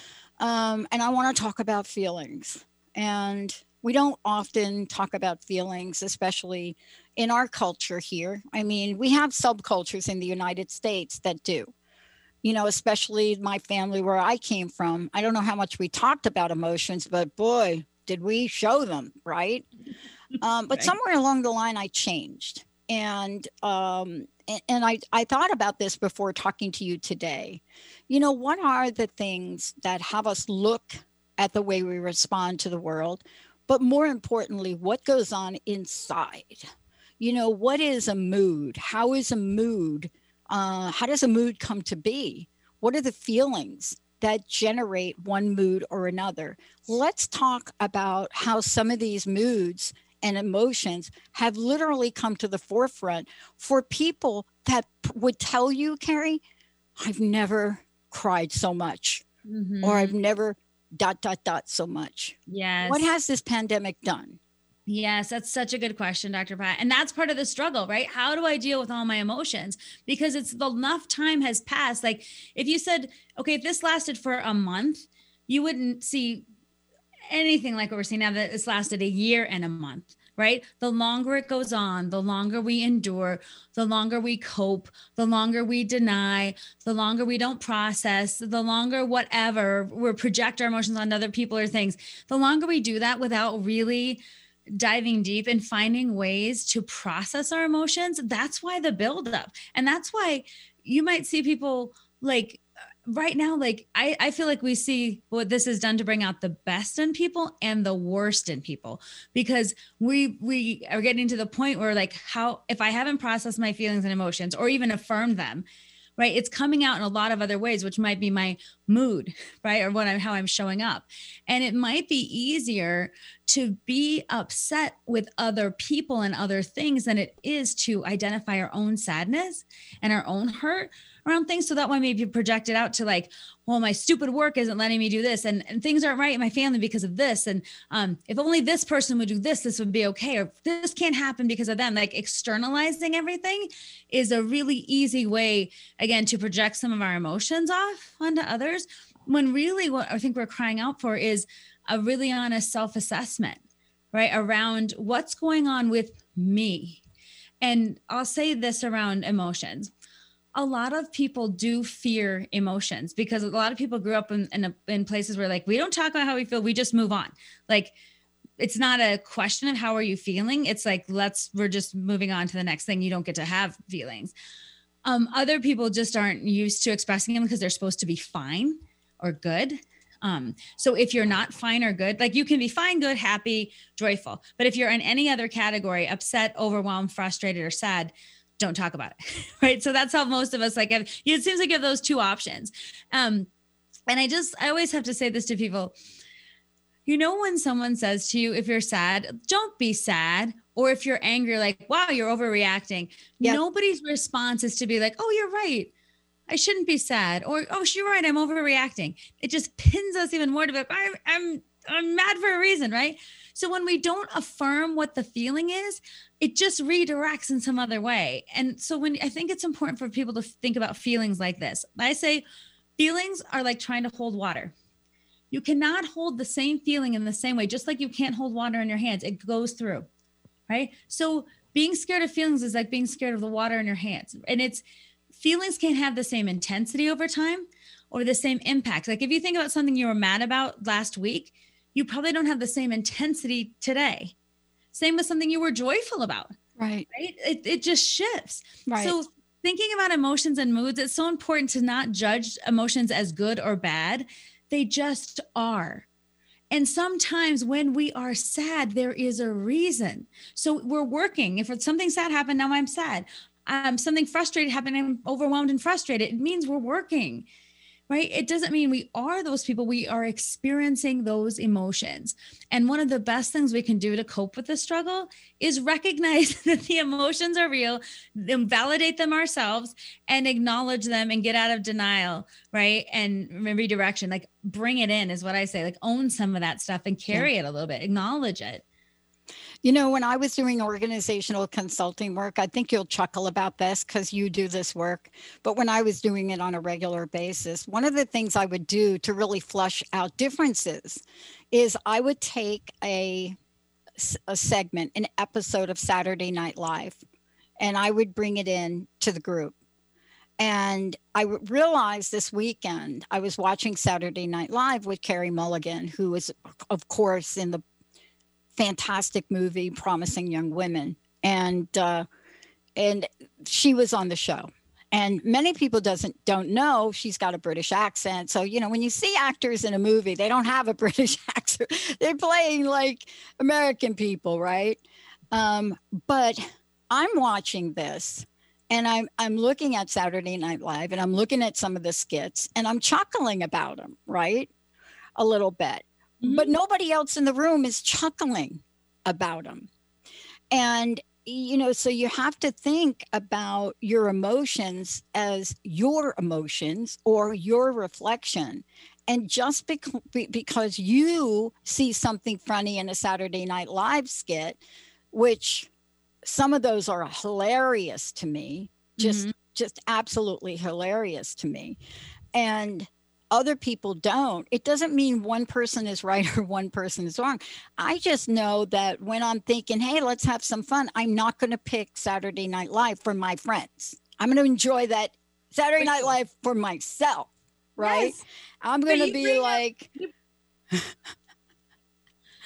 Speaker 2: Um, and I want to talk about feelings. And we don't often talk about feelings, especially in our culture here. I mean, we have subcultures in the United States that do, you know, especially my family where I came from. I don't know how much we talked about emotions, but boy, did we show them, right? Um, but right. Somewhere along the line, I changed. And um, and, and I, I thought about this before talking to you today. You know, what are the things that have us look at the way we respond to the world? But more importantly, what goes on inside? You know, what is a mood? How is a mood? Uh, how does a mood come to be? What are the feelings that generate one mood or another? Let's talk about how some of these moods and emotions have literally come to the forefront for people that would tell you, Carrie, I've never cried so much, mm-hmm. or I've never dot, dot, dot so much.
Speaker 1: Yes.
Speaker 2: What has this pandemic done?
Speaker 1: Yes, that's such a good question, Doctor Pat. And that's part of the struggle, right? How do I deal with all my emotions? Because it's enough time has passed. Like if you said, okay, if this lasted for a month, you wouldn't see anything like what we're seeing now that it's lasted a year and a month, right? The longer it goes on, the longer we endure, the longer we cope, the longer we deny, the longer we don't process, the longer whatever we project our emotions on other people or things, the longer we do that without really diving deep and finding ways to process our emotions, that's why the buildup. And that's why you might see people like right now, like I, I feel like we see what this has done to bring out the best in people and the worst in people, because we we are getting to the point where like how, if I haven't processed my feelings and emotions or even affirmed them, right, it's coming out in a lot of other ways, which might be my mood, right? Or what I'm, how I'm showing up. And it might be easier to be upset with other people and other things than it is to identify our own sadness and our own hurt around things. So that one maybe project it out to like, well, my stupid work isn't letting me do this. And, and things aren't right in my family because of this. And um, if only this person would do this, this would be okay. Or this can't happen because of them. Like externalizing everything is a really easy way, again, to project some of our emotions off onto others, when really what I think we're crying out for is a really honest self-assessment, right? Around what's going on with me. And I'll say this around emotions. A lot of people do fear emotions because a lot of people grew up in, in, a, in places where like, we don't talk about how we feel. We just move on. Like, it's not a question of how are you feeling. It's like, let's, we're just moving on to the next thing. You don't get to have feelings. Um, other people just aren't used to expressing them because they're supposed to be fine or good. Um, so if you're not fine or good, like you can be fine, good, happy, joyful. But if you're in any other category, upset, overwhelmed, frustrated, or sad, don't talk about it. Right. So that's how most of us like, have, it seems like you have those two options. Um, and I just, I always have to say this to people, you know, when someone says to you, if you're sad, don't be sad. Or if you're angry, like, wow, you're overreacting. Yep. Nobody's response is to be like, oh, you're right. I shouldn't be sad. Or, oh, you're right. I'm overreacting. It just pins us even more to be like, I'm, I'm, I'm mad for a reason. Right. So when we don't affirm what the feeling is, it just redirects in some other way. And so when I think it's important for people to think about feelings like this, I say feelings are like trying to hold water. You cannot hold the same feeling in the same way, just like you can't hold water in your hands. It goes through, right? So being scared of feelings is like being scared of the water in your hands. And it's feelings can't have the same intensity over time or the same impact. Like if you think about something you were mad about last week, you probably don't have the same intensity today. Same with something you were joyful about.
Speaker 2: Right.
Speaker 1: Right. It, it just shifts.
Speaker 2: Right.
Speaker 1: So thinking about emotions and moods, it's so important to not judge emotions as good or bad. They just are. And sometimes when we are sad, there is a reason. So we're working. If something sad happened, now I'm sad. Um, something frustrated happened, I'm overwhelmed and frustrated. It means we're working. Right? It doesn't mean we are those people. We are experiencing those emotions. And one of the best things we can do to cope with the struggle is recognize that the emotions are real, then validate them ourselves and acknowledge them and get out of denial, right? And redirection, like bring it in is what I say, like own some of that stuff and carry yeah. it a little bit, acknowledge it.
Speaker 2: You know, when I was doing organizational consulting work, I think you'll chuckle about this because you do this work. But when I was doing it on a regular basis, one of the things I would do to really flush out differences is I would take a, a segment, an episode of Saturday Night Live, and I would bring it in to the group. And I realized this weekend, I was watching Saturday Night Live with Carey Mulligan, who was, of course, in the fantastic movie Promising Young Women, and uh and she was on the show. And many people doesn't don't know she's got a British accent. So you know, when you see actors in a movie, they don't have a British accent. They're playing like American people, right? Um but I'm watching this and I'm I'm looking at Saturday Night Live and I'm looking at some of the skits and I'm chuckling about them, right? A little bit. But nobody else in the room is chuckling about them. And, you know, so you have to think about your emotions as your emotions or your reflection. And just bec- because you see something funny in a Saturday Night Live skit, which some of those are hilarious to me, just, mm-hmm. just absolutely hilarious to me. And other people don't. It doesn't mean one person is right or one person is wrong. I just know that when I'm thinking, hey, let's have some fun, I'm not going to pick Saturday Night Live for my friends. I'm going to enjoy that Saturday Night Live for myself, right? Yes. I'm going to be like,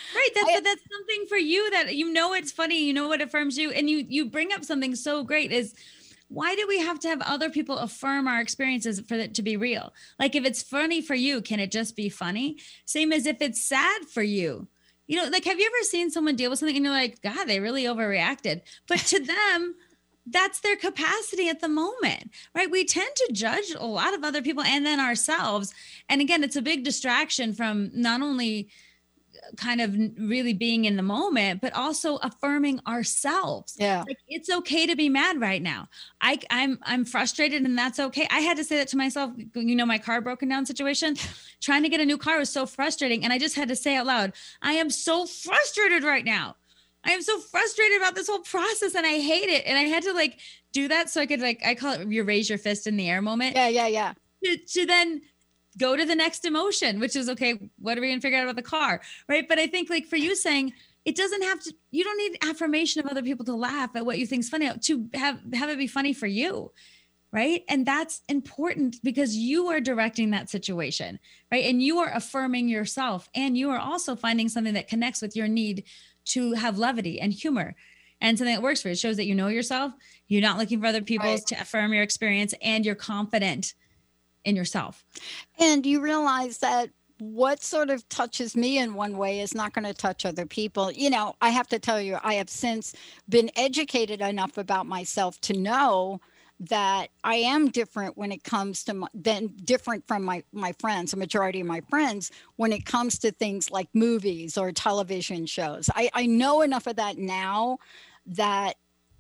Speaker 1: Right. That's
Speaker 2: I,
Speaker 1: that's something for you that you know it's funny, you know what affirms you. And you you bring up something so great is why do we have to have other people affirm our experiences for it to be real? Like if it's funny for you, can it just be funny? Same as if it's sad for you. You know, like have you ever seen someone deal with something and you're like, God, they really overreacted. But to them, that's their capacity at the moment, right? We tend to judge a lot of other people and then ourselves. And again, it's a big distraction from not only kind of really being in the moment, but also affirming ourselves.
Speaker 2: Yeah.
Speaker 1: Like it's okay to be mad right now. I I'm, I'm frustrated and that's okay. I had to say that to myself, you know, my car broken down situation, trying to get a new car was so frustrating. And I just had to say out loud, I am so frustrated right now. I am so frustrated about this whole process and I hate it. And I had to like do that. So I could like, I call it you raise your fist in the air moment.
Speaker 2: Yeah. Yeah. Yeah.
Speaker 1: To, to then go to the next emotion, which is, okay, what are we going to figure out about the car? Right. But I think like for you saying, it doesn't have to, you don't need affirmation of other people to laugh at what you think is funny, to have, have it be funny for you. Right. And that's important because you are directing that situation. Right. And you are affirming yourself and you are also finding something that connects with your need to have levity and humor and something that works for you. It shows that you know yourself. You're not looking for other people
Speaker 2: Right.
Speaker 1: to affirm your experience and you're confident in yourself.
Speaker 2: And you realize that what sort of touches me in one way is not going to touch other people. You know, I have to tell you, I have since been educated enough about myself to know that I am different when it comes to my, then different from my, my friends, a majority of my friends, when it comes to things like movies or television shows. I, I know enough of that now that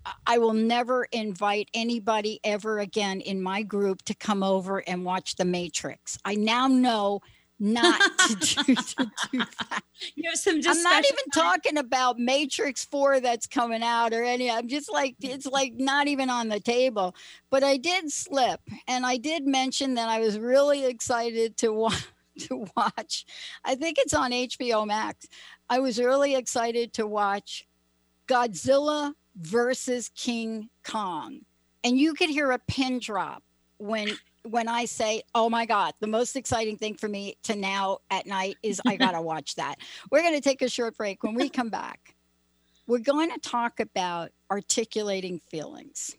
Speaker 2: I will never invite anybody ever again in my group to come over and watch The Matrix. I now know not to do, to do that.
Speaker 1: You have some
Speaker 2: I'm not even
Speaker 1: time.
Speaker 2: talking about Matrix four that's coming out or any. I'm just like, it's like not even on the table. But I did slip, and I did mention that I was really excited to watch. To watch, I think it's on H B O Max. I was really excited to watch Godzilla versus King Kong, and you could hear a pin drop when when I say, oh my God, the most exciting thing for me to now at night is I gotta watch that. We're going to take a short break. When we come back, we're going to talk about articulating feelings.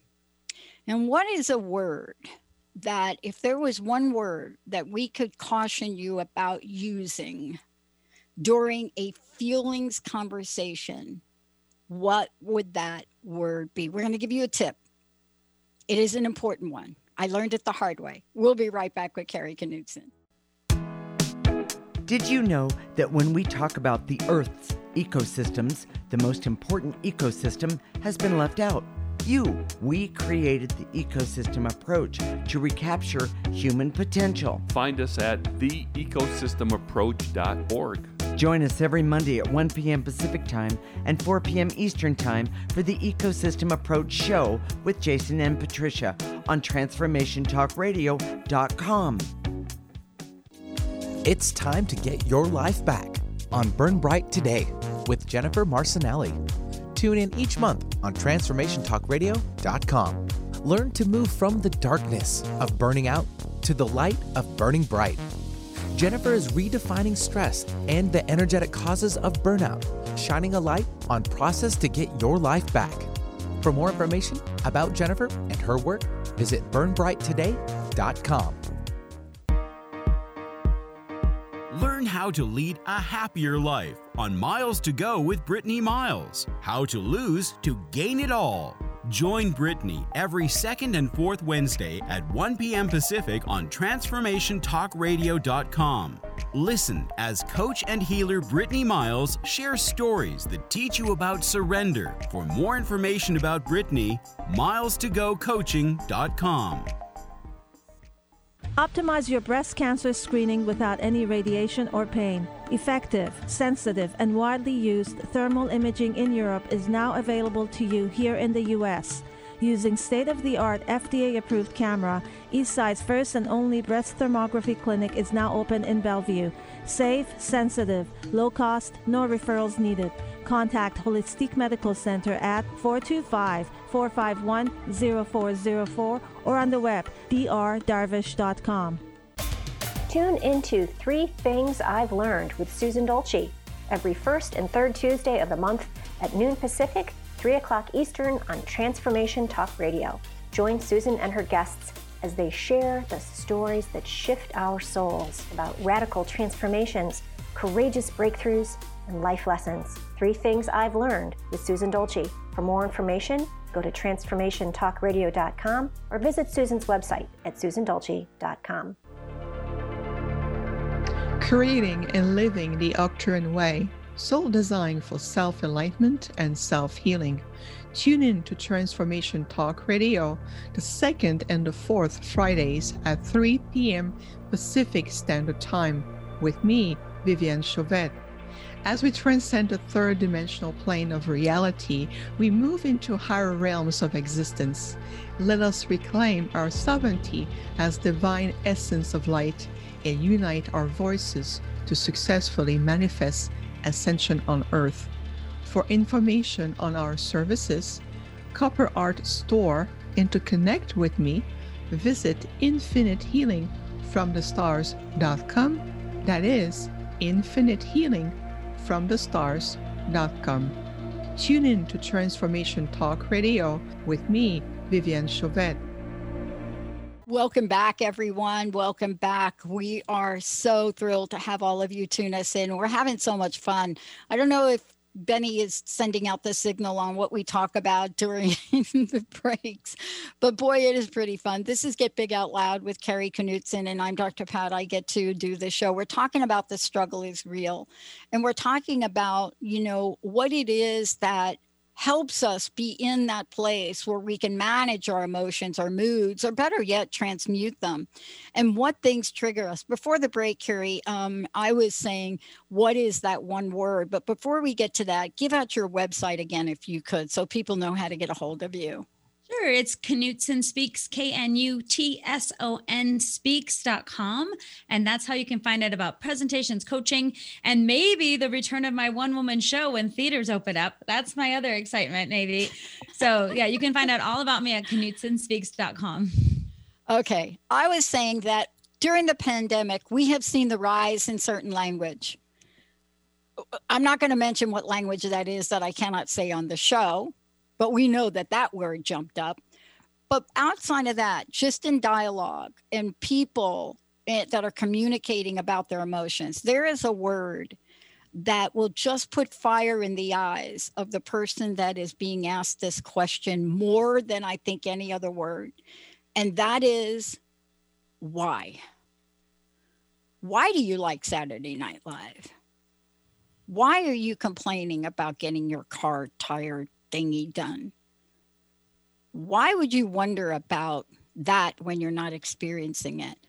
Speaker 2: And what is a word that, if there was one word that we could caution you about using during a feelings conversation, what would that word be? We're going to give you a tip. It is an important one. I learned it the hard way. We'll be right back with Carrie Knudsen.
Speaker 12: Did you know that when we talk about the Earth's ecosystems, the most important ecosystem has been left out? You. We created the ecosystem approach to recapture human potential.
Speaker 13: Find us at the ecosystem approach dot org.
Speaker 12: Join us every Monday at one p.m. Pacific Time and four p.m. Eastern Time for the Ecosystem Approach Show with Jason and Patricia on transformation talk radio dot com.
Speaker 14: It's time to get your life back on Burn Bright Today with Jennifer Marcinelli. Tune in each month on transformation talk radio dot com. Learn to move from the darkness of burning out to the light of burning bright. Jennifer is redefining stress and the energetic causes of burnout, shining a light on process to get your life back. For more information about Jennifer and her work, visit burn bright today dot com.
Speaker 15: Learn how to lead a happier life on Miles to Go with Brittany Miles. How to lose to gain it all. Join Brittany every second and fourth Wednesday at one p.m. Pacific on transformation talk radio dot com. Listen as coach and healer Brittany Miles shares stories that teach you about surrender. For more information about Brittany, miles to go coaching dot com.
Speaker 16: Optimize your breast cancer screening without any radiation or pain. Effective, sensitive, and widely used thermal imaging in Europe is now available to you here in the U S. Using state-of-the-art F D A-approved camera, Eastside's first and only breast thermography clinic is now open in Bellevue. Safe, sensitive, low cost, no referrals needed. Contact Holistic Medical Center at four two five, four five one, zero four zero four or on the web d r darvish dot com.
Speaker 17: Tune into Three Things I've Learned with Susan Dolce. every first and third Tuesday of the month at noon Pacific, three o'clock Eastern on Transformation Talk Radio. Join Susan and her guests as they share the stories that shift our souls about radical transformations, courageous breakthroughs, and life lessons. Three Things I've Learned with Susan Dolce. For more information, go to transformation talk radio dot com or visit Susan's website at susan dolce dot com.
Speaker 18: Creating and living the Arcturian way, soul design for self-enlightenment and self-healing. Tune in to Transformation Talk Radio the second and the fourth Fridays at three p.m. Pacific Standard Time with me, Viviane Chauvet. As we transcend the third dimensional plane of reality, we move into higher realms of existence. Let us reclaim our sovereignty as divine essence of light and unite our voices to successfully manifest ascension on Earth. For information on our services, Copper Art Store, and to connect with me, visit infinite healing from the stars dot com. That is infinite healing from the stars dot com. Tune in to Transformation Talk Radio with me, Viviane Chauvet.
Speaker 2: Welcome back, everyone. Welcome back. We are so thrilled to have all of you tune us in. We're having so much fun. I don't know if Benny is sending out the signal on what we talk about during the breaks, but boy, it is pretty fun. This is Get Big Out Loud with Carrie Knutson, and I'm Doctor Pat. I get to do the show. We're talking about the struggle is real, and we're talking about, you know, what it is that helps us be in that place where we can manage our emotions, our moods, or better yet, transmute them, and what things trigger us. Before the break, Carrie, um, I was saying, what is that one word? But before we get to that, give out your website again, if you could, so people know how to get a hold of you.
Speaker 1: Sure. It's Knutson Speaks, K N U T S O N speaks dot com. And that's how you can find out about presentations, coaching, and maybe the return of my one woman show when theaters open up. That's my other excitement, maybe. So yeah, you can find out all about me at Knutson Speaks dot com.
Speaker 2: Okay. I was saying that during the pandemic, we have seen the rise in certain language. I'm not going to mention what language that is that I cannot say on the show, but we know that that word jumped up. But outside of that, just in dialogue and people that are communicating about their emotions, there is a word that will just put fire in the eyes of the person that is being asked this question more than I think any other word. And that is why. Why do you like Saturday Night Live? Why are you complaining about getting your car tire thingy done? Why would you wonder about that when you're not experiencing it?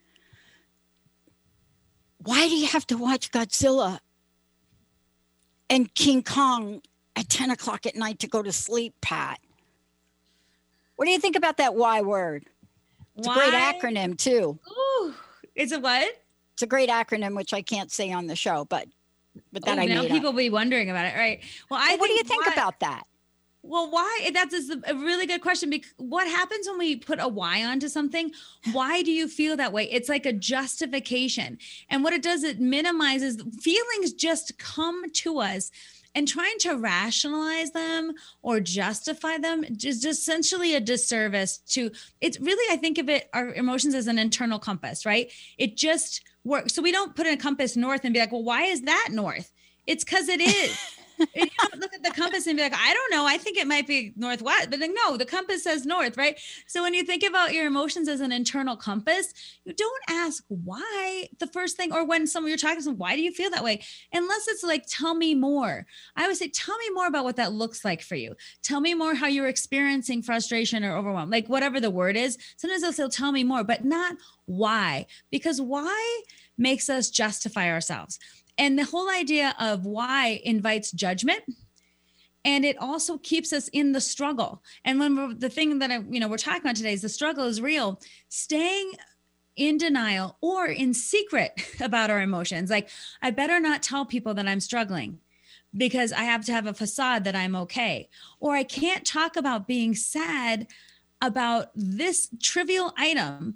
Speaker 2: Why do you have to watch Godzilla and King Kong at ten o'clock at night to go to sleep, Pat? What do you think about that why word? It's why? A great acronym too.
Speaker 1: Ooh, it's a what?
Speaker 2: It's a great acronym, which I can't say on the show, but but that
Speaker 1: oh,
Speaker 2: I
Speaker 1: now
Speaker 2: made
Speaker 1: people
Speaker 2: up.
Speaker 1: be wondering about it, right? Well, I.
Speaker 2: Well, what do you think
Speaker 1: why,
Speaker 2: about that?
Speaker 1: Well, why? That's a really good question. Because what happens when we put a why onto something? Why do you feel that way? It's like a justification. And what it does, it minimizes feelings. Just come to us, and trying to rationalize them or justify them is essentially a disservice to, it's really, I think of it, our emotions as an internal compass, right? It just works. So we don't put a compass north and be like, well, why is that north? It's because it is. You don't look at the compass and be like, I don't know. I think it might be northwest, but then no, the compass says north, right? So when you think about your emotions as an internal compass, you don't ask why the first thing, or when someone you're talking to someone, why do you feel that way? Unless it's like, tell me more. I would say, tell me more about what that looks like for you. Tell me more how you're experiencing frustration or overwhelm, like whatever the word is. Sometimes they'll say, tell me more, but not why, because why makes us justify ourselves. And the whole idea of why invites judgment, and it also keeps us in the struggle. And when we're, the thing that I, you know, we're talking about today is the struggle is real. Staying in denial or in secret about our emotions. Like, I better not tell people that I'm struggling because I have to have a facade that I'm okay. Or I can't talk about being sad about this trivial item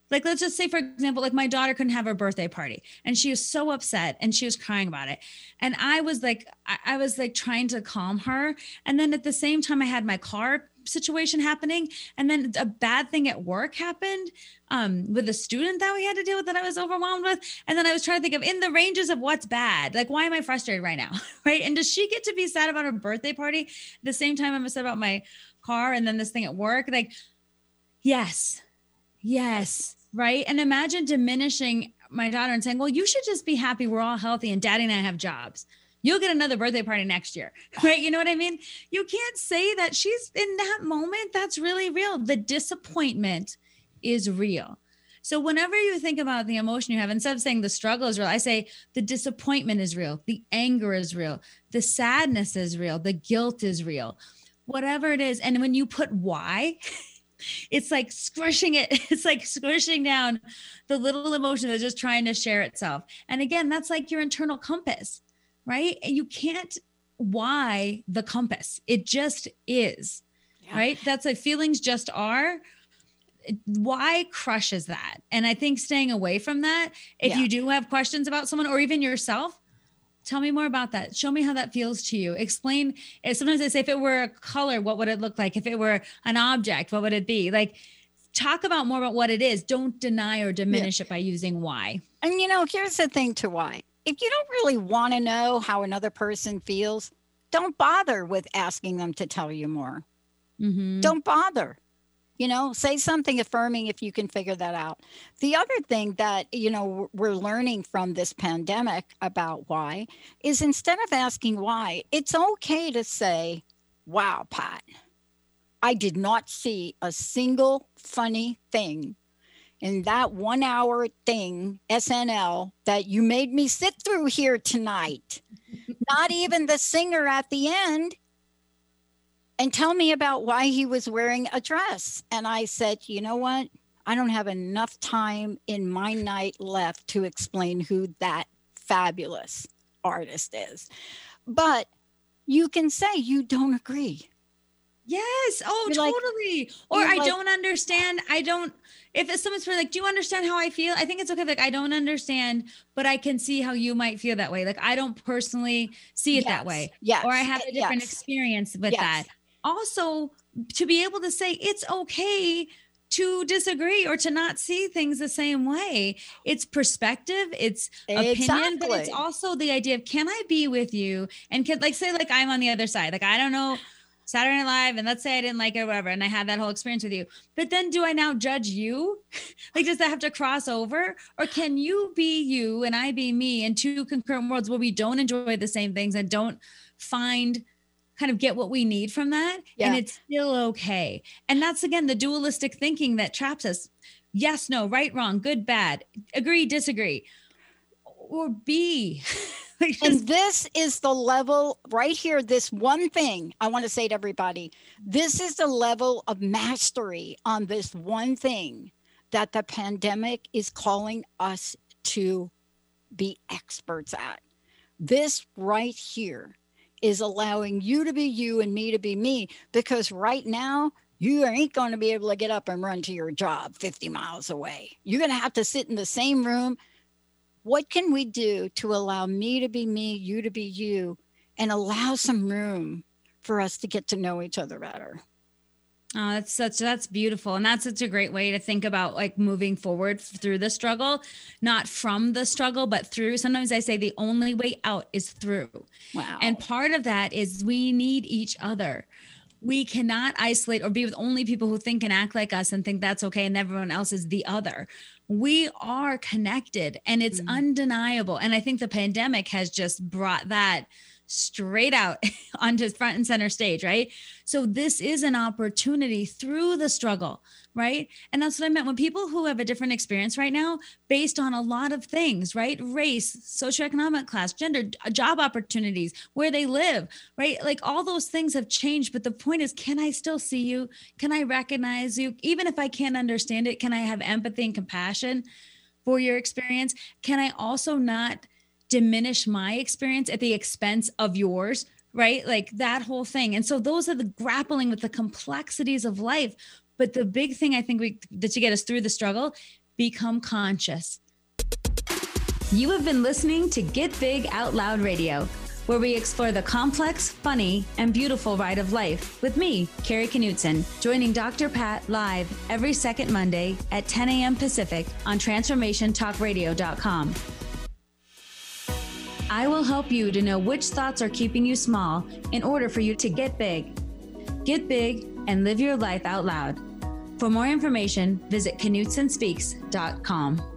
Speaker 1: Like, let's just say, for example, like my daughter couldn't have her birthday party and she was so upset and she was crying about it. And I was like, I, I was like trying to calm her. And then at the same time, I had my car situation happening. And then a bad thing at work happened um, with a student that we had to deal with that I was overwhelmed with. And then I was trying to think of in the ranges of what's bad, like, why am I frustrated right now? Right. And does she get to be sad about her birthday party at the same time I'm upset about my car and then this thing at work? Like, yes, yes. Right. And imagine diminishing my daughter and saying, well, you should just be happy we're all healthy and daddy and I have jobs. You'll get another birthday party next year. Right. You know what I mean? You can't say that. She's in that moment. That's really real. The disappointment is real. So whenever you think about the emotion you have, instead of saying the struggle is real, I say the disappointment is real. The anger is real. The sadness is real. The guilt is real. Whatever it is. And when you put why, it's like squishing it. It's like squishing down the little emotion that's just trying to share itself. And again, that's like your internal compass, right? And you can't why the compass. It just is, yeah. Right? That's like feelings just are. Why crushes that. And I think staying away from that, if yeah. you do have questions about someone or even yourself, tell me more about that. Show me how that feels to you. Explain. Sometimes I say, if it were a color, what would it look like? If it were an object, what would it be? Like, talk about more about what it is. Don't deny or diminish yeah. it by using why.
Speaker 2: And, you know, here's the thing to why. If you don't really want to know how another person feels, don't bother with asking them to tell you more. Mm-hmm. Don't bother. You know, say something affirming if you can figure that out. The other thing that, you know, we're learning from this pandemic about why is instead of asking why, it's okay to say, wow, Pat, I did not see a single funny thing in that one hour thing, S N L, that you made me sit through here tonight. Not even the singer at the end. And tell me about why he was wearing a dress. And I said, you know what? I don't have enough time in my night left to explain who that fabulous artist is. But you can say you don't agree.
Speaker 1: Yes. Oh, you're totally. Like, or I like, don't understand. I don't, if it's someone's like, do you understand how I feel? I think it's okay. Like, I don't understand, but I can see how you might feel that way. Like, I don't personally see it
Speaker 2: yes,
Speaker 1: that way.
Speaker 2: Yes.
Speaker 1: Or I have a different
Speaker 2: yes.
Speaker 1: experience with
Speaker 2: yes.
Speaker 1: that. Also, to be able to say it's okay to disagree or to not see things the same way. It's perspective, it's
Speaker 2: exactly.
Speaker 1: opinion, but it's also the idea of, can I be with you? And can, like, say, like, I'm on the other side. Like, I don't know, Saturday Night Live, and let's say I didn't like it or whatever, and I had that whole experience with you. But then do I now judge you? Like, does that have to cross over? Or can you be you and I be me in two concurrent worlds where we don't enjoy the same things and don't find kind of get what we need from that. Yeah. And it's still okay. And that's, again, the dualistic thinking that traps us. Yes, no, right, wrong, good, bad, agree, disagree, or be. Like,
Speaker 2: and this is the level right here. This one thing I want to say to everybody, this is the level of mastery on this one thing that the pandemic is calling us to be experts at. This right here is allowing you to be you and me to be me, because right now you ain't going to be able to get up and run to your job fifty miles away. You're going to have to sit in the same room. What can we do to allow me to be me, you to be you, and allow some room for us to get to know each other better?
Speaker 1: Oh, that's such, that's beautiful. And that's such a great way to think about, like, moving forward through the struggle, not from the struggle, but through. Sometimes I say the only way out is through.
Speaker 2: Wow.
Speaker 1: And part of that is we need each other. We cannot isolate or be with only people who think and act like us and think that's okay, and everyone else is the other. We are connected, and it's mm-hmm. undeniable. And I think the pandemic has just brought that straight out onto front and center stage, right? So this is an opportunity through the struggle, right? And that's what I meant when people who have a different experience right now, based on a lot of things, right? Race, socioeconomic class, gender, job opportunities, where they live, right? Like, all those things have changed. But the point is, can I still see you? Can I recognize you? Even if I can't understand it, can I have empathy and compassion for your experience? Can I also not diminish my experience at the expense of yours, right? Like, that whole thing. And so those are the grappling with the complexities of life. But the big thing I think we that to get us through the struggle become conscious. You have been listening to Get Big Out Loud Radio, where we explore the complex, funny, and beautiful ride of life with me, Carrie Knutson, joining Doctor Pat live every second Monday at ten a.m. Pacific on transformation talk radio dot com. I will help you to know which thoughts are keeping you small in order for you to get big. Get big and live your life out loud. For more information, visit Knutson Speaks dot com.